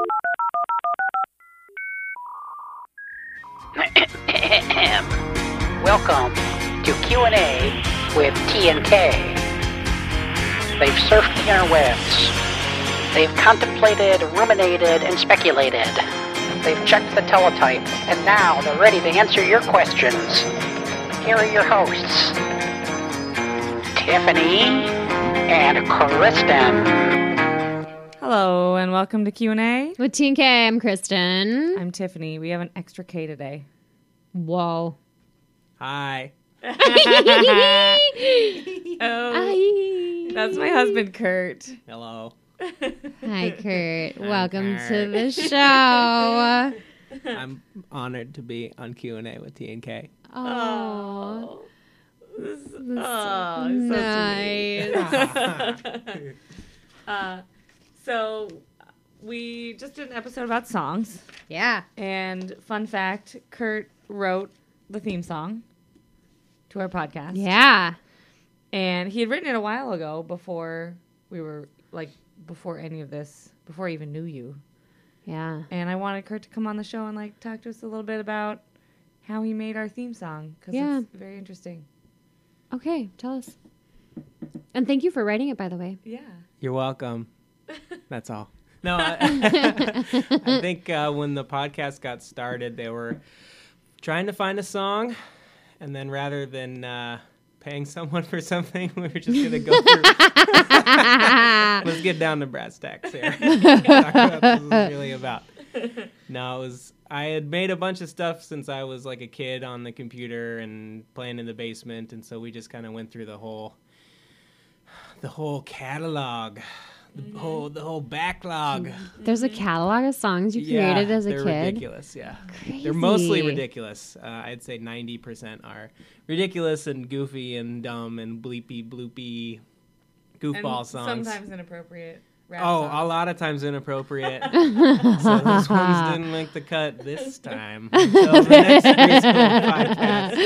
Welcome to Q&A with T&K. They've surfed the interwebs. They've contemplated, ruminated, and speculated. They've checked the teletype, and now they're ready to answer your questions. Here are your hosts, Tiffany and Kristen. Hello, and welcome to Q&A. With T&K, I'm Kristen. I'm Tiffany. We have an extra K today. Whoa. Hi. Oh, that's my husband, Kurt. Hello. Hi, Kurt. I'm Welcome Kurt. to the show. I'm honored to be on Q&A with T&K. Oh, Oh, nice. So we just did an episode about songs. Yeah. And fun fact, Kurt wrote the theme song to our podcast. Yeah. And he had written it a while ago before we were, before any of this, before I even knew you. Yeah. And I wanted Kurt to come on the show and, talk to us a little bit about how he made our theme song. Because it's very interesting. Okay, tell us. And thank you for writing it, by the way. Yeah. You're welcome. That's all. No, I think when the podcast got started, they were trying to find a song, and then rather than paying someone for something, we were just going to go through. Let's get down to brass tacks here. Talk about what this is really about. No, I had made a bunch of stuff since I was like a kid on the computer and playing in the basement, and so we just kind of went through the whole catalog. The whole backlog. There's a catalog of songs you created as a kid. They're ridiculous, yeah. Crazy. They're mostly ridiculous. I'd say 90% are ridiculous and goofy and dumb and bleepy, bloopy goofball songs. Sometimes inappropriate rap Oh, songs. a lot of times inappropriate. So those ones didn't make the cut this time. Until the next preschool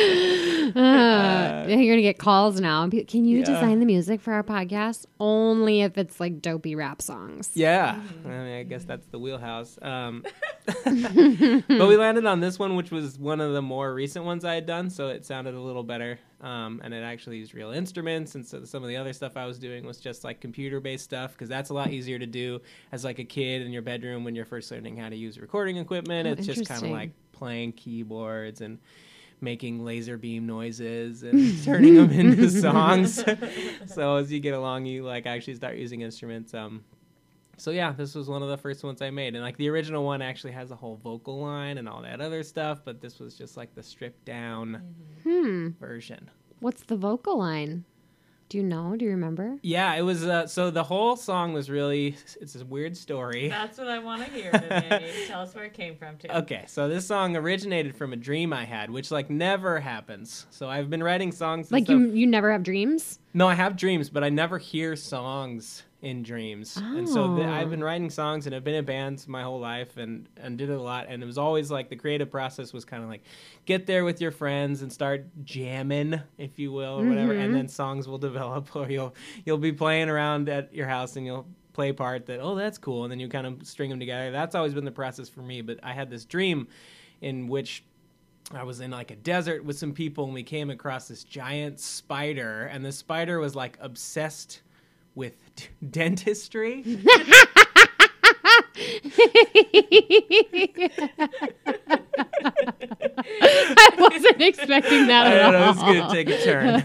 podcast. You're going to get calls now. Can you Yeah. design the music for our podcast? Only if it's like dopey rap songs. Yeah, I mean, I guess that's the wheelhouse. But we landed on this one, which was one of the more recent ones I had done, so it sounded a little better. And it actually used real instruments, and so some of the other stuff I was doing was just like computer-based stuff, because that's a lot easier to do as like a kid in your bedroom when you're first learning how to use recording equipment. Oh, It's just kind of interesting. like playing keyboards and making laser beam noises and turning them into songs. So as you get along, you actually start using instruments. So yeah, this was one of the first ones I made, and the original one actually has a whole vocal line and all that other stuff, but this was just the stripped down version. What's the vocal line? Do you know? Do you remember? Yeah, it was. So the whole song was it's a weird story. That's what I want to hear, Tiffany. Tell us where it came from, too. Okay, so this song originated from a dream I had, which never happens. So I've been writing songs. And stuff. You never have dreams? No, I have dreams, but I never hear songs in dreams. And so I've been writing songs and have been in bands my whole life and did it a lot. And it was always the creative process was kind of get there with your friends and start jamming, if you will, or whatever. And then songs will develop, or you'll be playing around at your house and you'll play a part that, oh, that's cool. And then you kind of string them together. That's always been the process for me. But I had this dream in which I was in a desert with some people, and we came across this giant spider, and the spider was obsessed with dentistry. I wasn't expecting that at all. I was going to take a turn.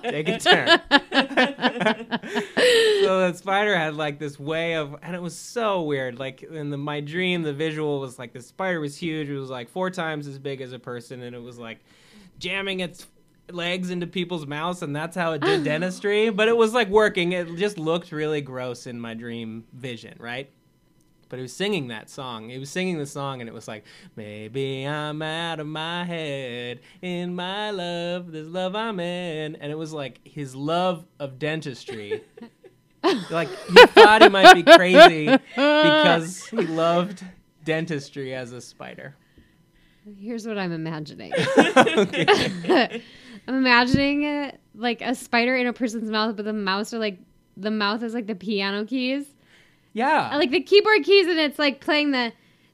So the spider had this way of, and it was so weird. In my dream, the visual was the spider was huge. It was 4 times as big as a person, and it was jamming its legs into people's mouths, and that's how it did dentistry. But it was working. It just looked really gross in my dream vision, right? But he was singing that song. He was singing the song, and it was maybe I'm out of my head, in my love, this love I'm in. And it was his love of dentistry. He thought he might be crazy because he loved dentistry as a spider. Here's what I'm imagining. Okay. I'm imagining it a spider in a person's mouth, but the mouth is the piano keys. Yeah. I like the keyboard keys, and it's like playing the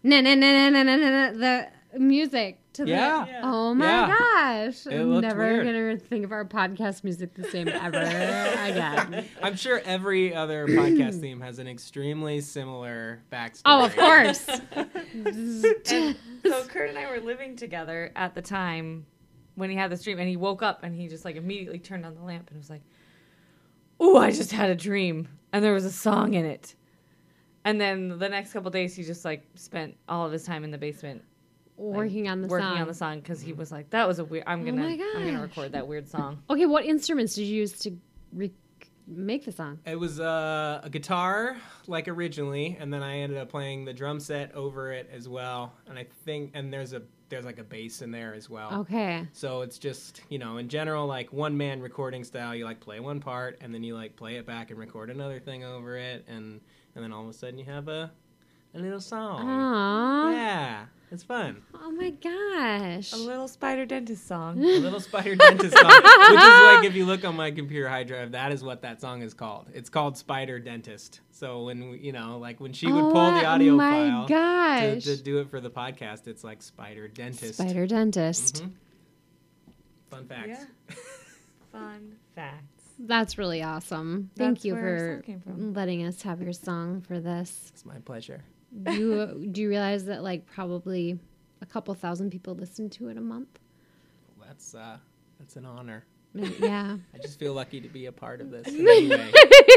the music to Yeah. the. Oh my Yeah. gosh! It I'm looked never weird. gonna think of our podcast music the same ever again. I'm sure every other podcast theme has an extremely similar backstory. Oh, of course. And so Kurt and I were living together at the time when he had this dream, and he woke up and he just like immediately turned on the lamp and was like, "Ooh, I just had a dream, and there was a song in it." And then the next couple days, he just like spent all of his time in the basement Working on the song. because he was like, "That was a weird. I'm gonna gosh. record that weird song." Okay, what instruments did you use to make the song? It was a guitar, like originally, and then I ended up playing the drum set over it as well. And I think, and there's like a bass in there as well. Okay. So it's just, in general, like one man recording style. You like play one part, and then you like play it back and record another thing over it, and then all of a sudden you have a little song. Aww. Yeah, it's fun. Oh my gosh. A little Spider Dentist song. A little Spider Dentist song, which is like, if you look on my computer hard drive, that is what that song is called. It's called Spider Dentist. So when when she would pull the audio file gosh. to do it for the podcast, it's like Spider Dentist. Spider Dentist. Mhm. Fun facts. Yeah. Fun facts. That's really awesome. Thank That's you where our for song came from. letting us have your song for this. It's my pleasure. Do you realize that like probably a couple thousand people listen to it a month? Well, that's an honor. Yeah. I just feel lucky to be a part of this in any way.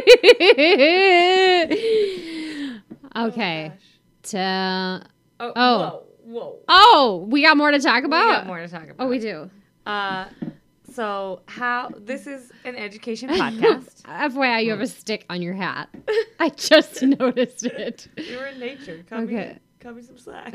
Okay. Whoa. We got more to talk We about? got more to talk about. Oh, we do. So this is an education podcast. FYI, you have a stick on your hat. I just noticed it. We were in nature. Okay. Cut me some slack.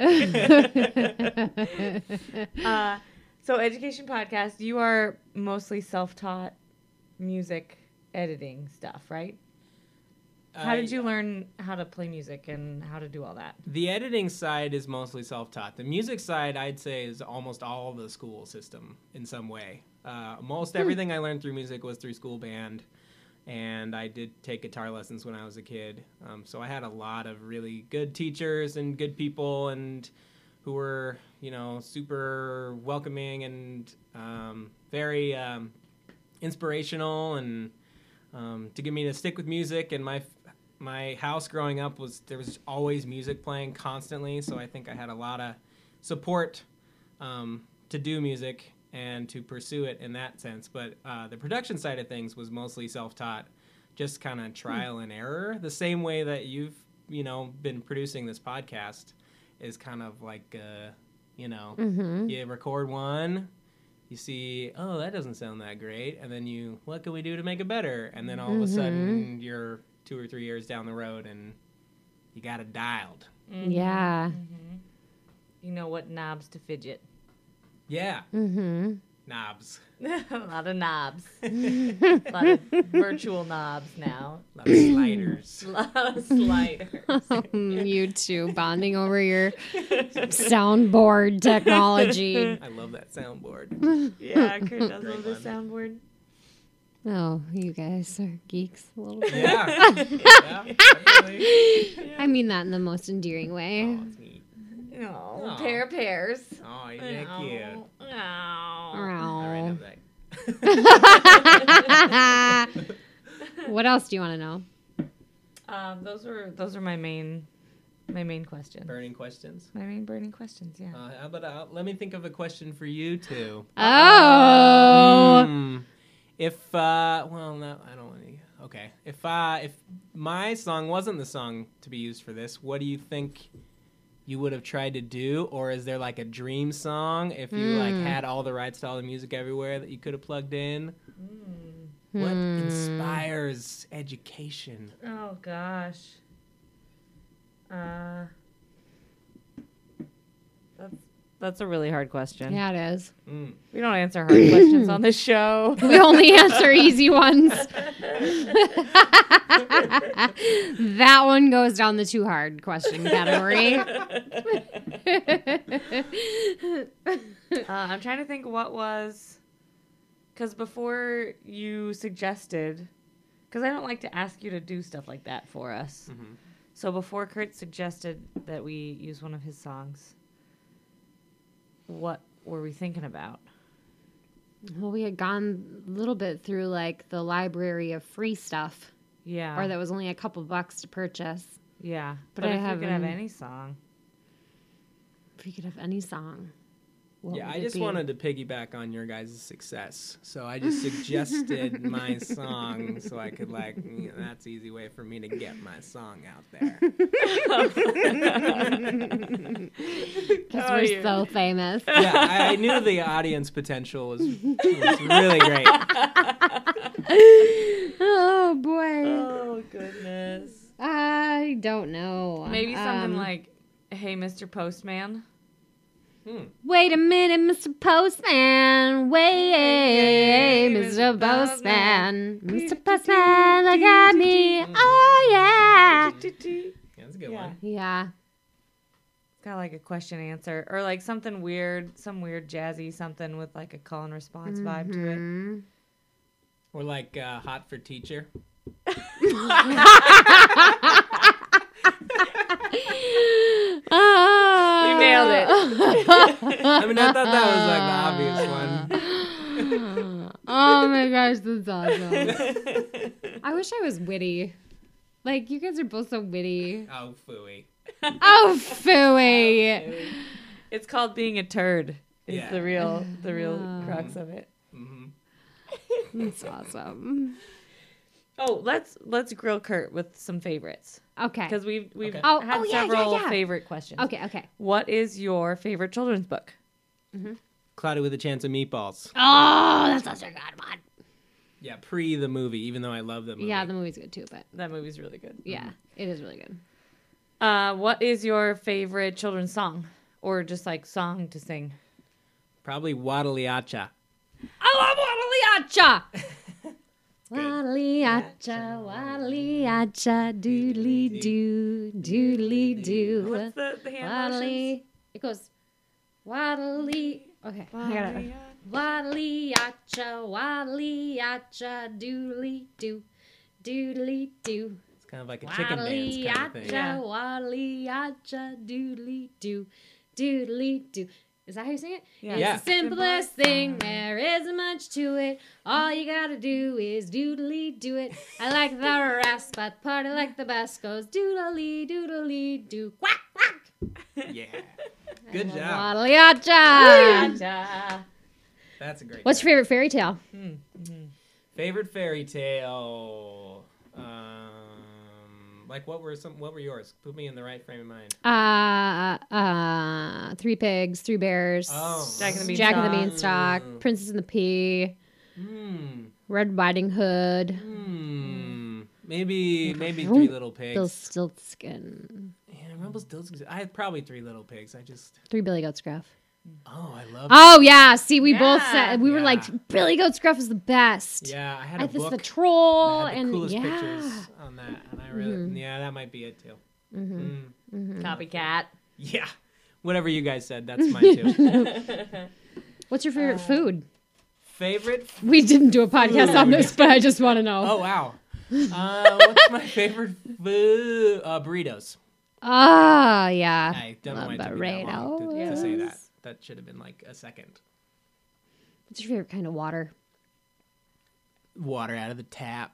So education podcast, you are mostly self-taught music editing stuff, right? How did you learn how to play music and how to do all that? The editing side is mostly self-taught. The music side, I'd say, is almost all of the school system in some way. Most everything I learned through music was through school band, and I did take guitar lessons when I was a kid. So I had a lot of really good teachers and good people, and who were, super welcoming and very inspirational, and to get me to stick with music. And my house growing up there was always music playing constantly, so I think I had a lot of support to do music and to pursue it in that sense. But the production side of things was mostly self-taught, just kind of trial and error. The same way that you've, been producing this podcast is kind of like, you record one, you see, oh, that doesn't sound that great, and then what can we do to make it better? And then all of a sudden, you're 2 or 3 years down the road, and you got it dialed. Mm-hmm. Yeah. Mm-hmm. You know what knobs to fidget. Yeah. Mm-hmm. Knobs. A lot of knobs. A lot of virtual knobs now. A lot of sliders. A lot of sliders. You two bonding over your soundboard technology. I love that soundboard. Yeah, Kurt does Great love the one. soundboard. Oh, you guys are geeks a little bit. Yeah. Yeah, definitely. I mean that in the most endearing way. Oh, it's neat. Oh, Aw. pair of pears. Oh, you're that cute. Oh. All right, Ow. What else do you want to know? Those are my main questions. burning questions. My main burning questions. Yeah. How about let me think of a question for you two. Oh. If no, I don't want to. Okay. If my song wasn't the song to be used for this, what do you think you would have tried to do? Or is there like a dream song if you like had all the right style of music everywhere that you could have plugged in? What inspires education? Oh gosh. That's a really hard question. Yeah, it is. We don't answer hard questions on this show. We only answer easy ones. That one goes down the too hard question category. I'm trying to think what was, because before you suggested, because I don't like to ask you to do stuff like that for us. So before Kurt suggested that we use one of his songs, what were we thinking about? Well, we had gone a little bit through like the library of free stuff, Yeah. or that was only a couple bucks to purchase. Yeah. But But I if we could have haven't- any song. If we could have any song. What Yeah, would I it just be? wanted to piggyback on your guys' success. So I just suggested my song so I could, like, that's an easy way for me to get my song out there. Because we're so famous. Yeah, I knew the audience potential was really great. Oh, boy. Oh, goodness. I don't know. Maybe something like, Hey, Mr. Postman. Wait a minute, Mr. Postman. Wait, Mr. Postman. Mr. Postman, look at me. Oh, yeah. Yeah, that's a good one. Yeah. It's got like a question answer or like something weird, some weird jazzy something with like a call and response vibe to it. Mm. Or like Hot for Teacher. We nailed it. I mean, I thought that was like the obvious one. Oh my gosh, that's awesome. I wish I was witty. Like, you guys are both so witty. Oh, phooey. Oh, phooey. It's called being a turd. Is Yeah. the real crux of it. That's awesome. Oh, let's grill Kurt with some favorites Okay. because we've Okay. Oh, had yeah, several yeah. favorite questions. Okay. What is your favorite children's book? Cloudy with a Chance of Meatballs. Oh, that's such a good one. Yeah, pre the movie, even though I love the movie. Yeah, the movie's good too, but That movie's really good. yeah, it is really good. What is your favorite children's song, or just like song to sing? Probably Waddle-Acha. I love Waddle-Acha! Waddle-Acha, Waddle-Acha, doodly-doo, doodly-doo. What's the hand motions? Waddly. It goes waddly. Okay, I got it. Waddly-acha, waddly-acha, doodly-doo, doodly-doo. It's kind of like a chicken dance kind of thing. Yeah. Waddly-acha, doodly-doo, doodly-doo. Is that how you sing it? Yeah. It's Yeah. the simplest thing. There isn't much to it. All you gotta do is doodly-do it. I like the rest, but party like the best goes doodly, doodly-doo. Quack, quack. Yeah. Good job. Waddly-acha. That's a great What's your favorite fairy tale? favorite fairy tale? Like what were yours? Put me in the right frame of mind. Three Pigs, Three Bears, Oh. Jack and the Jack and the Beanstalk. Beanstalk, Princess and the Pea, Hmm. Red Riding Hood, Maybe Three Little Pigs. Rumpelstiltskin, Yeah, Rumpelstiltskin. I had probably Three Little Pigs. Three Billy Goat Scruff. Oh, I love. Oh yeah, see, we both Yeah. said we were Yeah. like Billy Goat Scruff is the best. Yeah, I had I a this book the troll that had the and coolest yeah. pictures on that, and I really, yeah, that might be it too. Copycat. Yeah, whatever you guys said, that's mine too. What's your favorite food? Favorite? We didn't do a podcast on this, but I just want to know. Oh wow. What's my favorite food? Burritos. Ah, yeah. I don't know Love why it took me that long to say that. burritos. That should have been like a second. What's your favorite kind of water? Water out of the tap.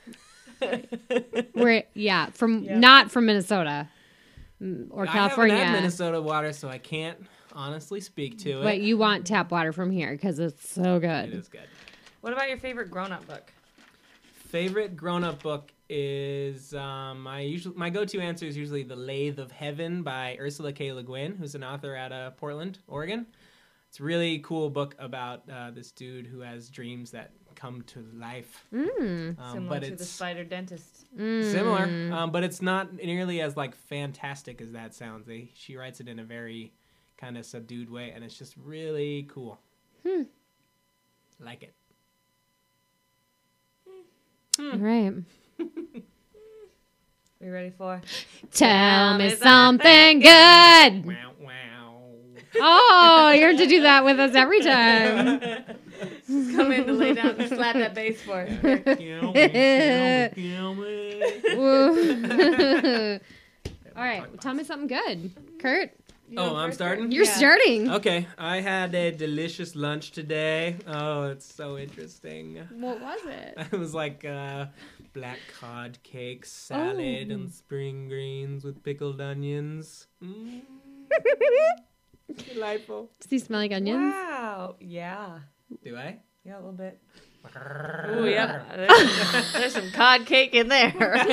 Not from Minnesota or California. I haven't had Minnesota water, so I can't honestly speak to it. But you want tap water from here because it's so It good. is good. What about your favorite grown-up book? Favorite grown-up book is my go-to answer is usually The Lathe of Heaven by Ursula K. Le Guin, who's an author out of Portland, Oregon. It's a really cool book about this dude who has dreams that come to life. Similar But to the it's Spider Dentist. similar, but it's not nearly as like fantastic as that sounds. She writes it in a very kind of subdued way, and it's just really cool. Like it. All right. We ready for? Tell me something good. Wow, wow. Oh, you're to do that with us every time. Come in to lay down and slap that bass for us. Kill me, kill me, kill me. Woo. All right, tell me something good. Kurt, Oh, I'm starting? you're starting. Okay, I had a delicious lunch today. Oh, it's so interesting. What was it? It was like black cod cake, salad, and spring greens with pickled onions. Delightful. Does he smell like onions? Wow. Yeah. Do I? Yeah, a little bit. Oh, yeah. There's some cod cake in there.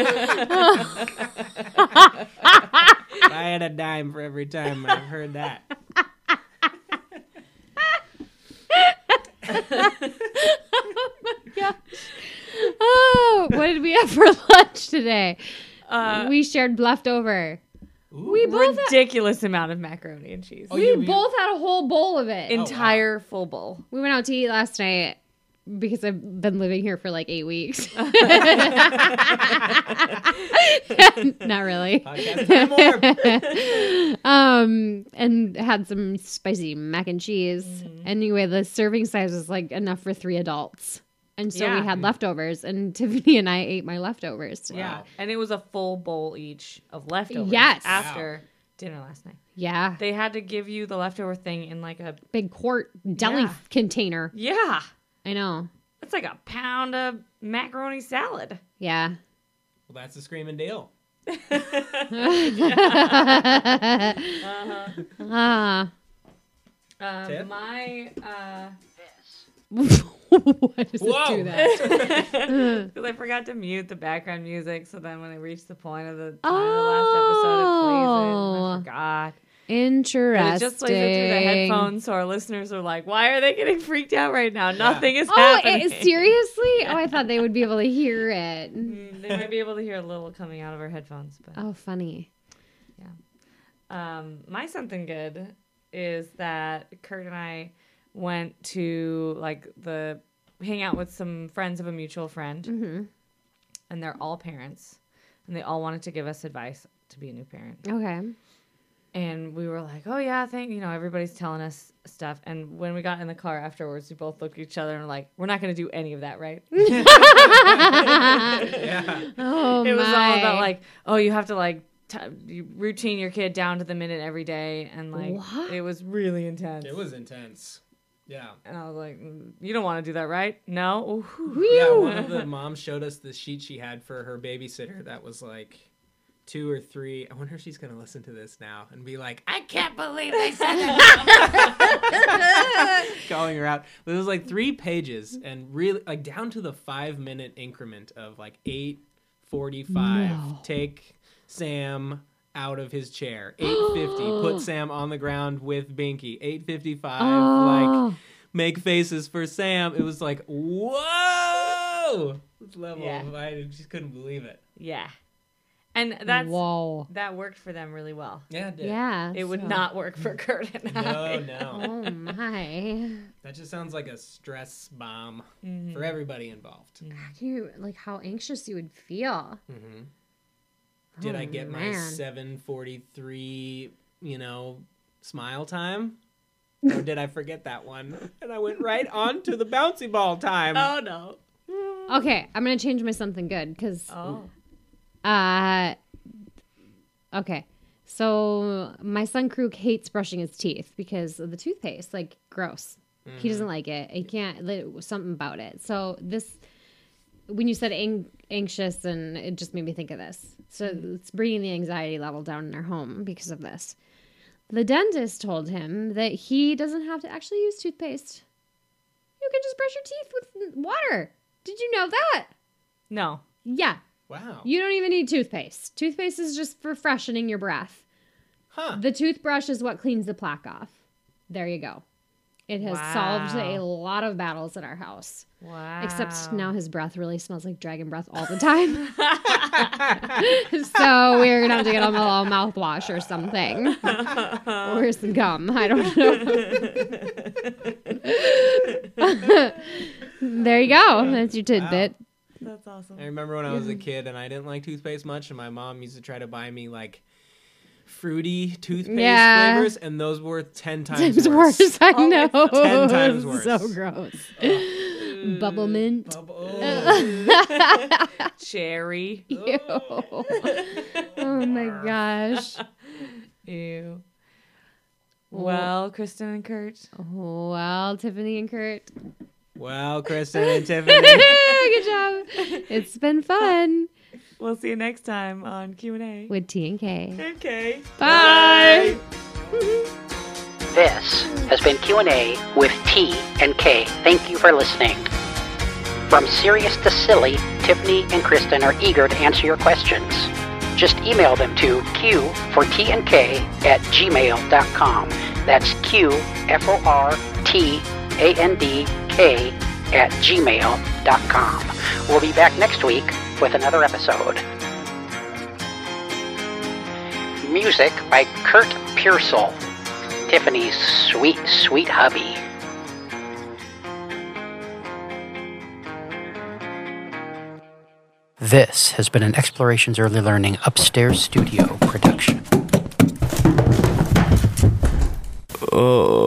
I had a dime for every time I've heard that. Yeah. Oh, what did we have for lunch today? We shared leftover. Ooh. We both Ridiculous amount of macaroni and cheese. Oh, we you- both had a whole bowl of it. Entire full bowl. We went out to eat last night because I've been living here for like 8 weeks. Not really. Podcast time more. And had some spicy mac and cheese. Anyway, the serving size was like enough for 3 adults. And so Yeah. we had leftovers, and Tiffany and I ate my leftovers today. Yeah. And it was a full bowl each of leftovers. Yes. After dinner last night. Yeah. They had to give you the leftover thing in like a... Big quart deli Yeah. container. Yeah. I know. It's like a pound of macaroni salad. Yeah. Well, that's a screaming deal. Ah. Tiff? My... Why does Whoa. it do that? Because I forgot to mute the background music, so then when I reached the point of the time of the last episode, it plays it. And I forgot. Interesting. But it just plays it through the headphones, so our listeners are like, why are they getting freaked out right now? Nothing is Oh, happening. seriously? Oh, I thought they would be able to hear it. They might be able to hear a little coming out of our headphones. But Oh, funny. my something good is that Kurt and I went to like hang out with some friends of a mutual friend, Mm-hmm. and they're all parents, and they all wanted to give us advice to be a new parent. Okay. And we were like, oh yeah, everybody's telling us stuff. And when we got in the car afterwards, we both looked at each other and were like, we're not going to do any of that, right? Yeah. Oh, It was all my. about like, oh, you have to like you routine your kid down to the minute every day, and like What? it was really intense. It was intense. Yeah. And I was like, you don't want to do that, right? No. Ooh. Yeah, one of the moms showed us the sheet she had for her babysitter that was like 2 or 3. I wonder if she's going to listen to this now and be like, I can't believe they said that. Calling her out. But it was like 3 pages and really like down to the 5-minute increment of like 8:45. No. Take Sam out of his chair. 8:50. Put Sam on the ground with Binky. 8:55. Oh. Like make faces for Sam. It was like, whoa! This level Yeah. of I just couldn't believe it. Yeah. And Whoa. that worked for them really well. Yeah, it did. Yeah. It would so- not work for Kurt and I. No. Oh, my. That just sounds like a stress bomb for everybody involved. Can you, like, how anxious you would feel. Mm-hmm. Did Oh, I get my man. 7:43, smile time? Or did I forget that one? And I went right on to the bouncy ball time. Oh no. Okay, I'm going to change my something good because... Oh. Okay. So my son Krug hates brushing his teeth because of the toothpaste. Like, gross. He doesn't like it. He can't. Something about it. So this, when you said anxious, and it just made me think of this. So it's bringing the anxiety level down in our home because of this. The dentist told him that he doesn't have to actually use toothpaste. You can just brush your teeth with water. Did you know that? No. Yeah. Wow. You don't even need toothpaste. Toothpaste is just for freshening your breath. Huh. The toothbrush is what cleans the plaque off. There you go. It has solved a lot of battles at our house. Wow. Except now his breath really smells like dragon breath all the time. So we're going to have to get him a little mouthwash or something. Or some gum. I don't know. There you go. That's your tidbit. That's awesome. I remember when I was a kid and I didn't like toothpaste much, and my mom used to try to buy me like fruity toothpaste flavors, and those were 10 times worse. I know. 10 times worse. So gross. Bubble mint. Oh. Cherry. Ew. Oh my gosh. Ew. Well, Kristen and Kurt. Well, Tiffany and Kurt. Well, Kristen and Tiffany. Good job. It's been fun. We'll see you next time on Q&A. With T and K. Okay. Bye. This has been Q&A with T and K. Thank you for listening. From serious to silly, Tiffany and Kristen are eager to answer your questions. Just email them to qfortandk@gmail.com. That's qfortandk@gmail.com. We'll be back next week with another episode. Music by Kurt Pearsall, Tiffany's sweet, sweet hubby. This has been an Explorations Early Learning Upstairs Studio production. Oh.